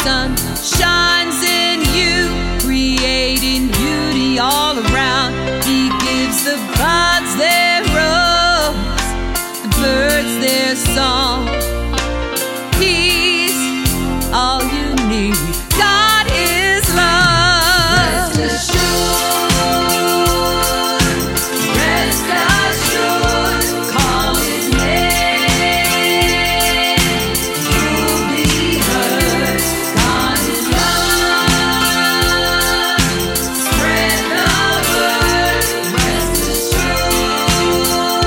sun shines in you, creating beauty all around. He gives the buds their rose, the birds their song. He's all you need. God is love. Rest assured, call His name, you'll be heard. God is love. Spread the word. Rest assured.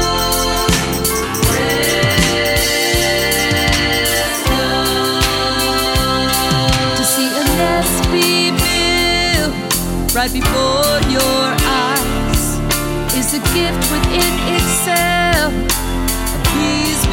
To see a nest be built right before your eyes is a gift within itself, a peace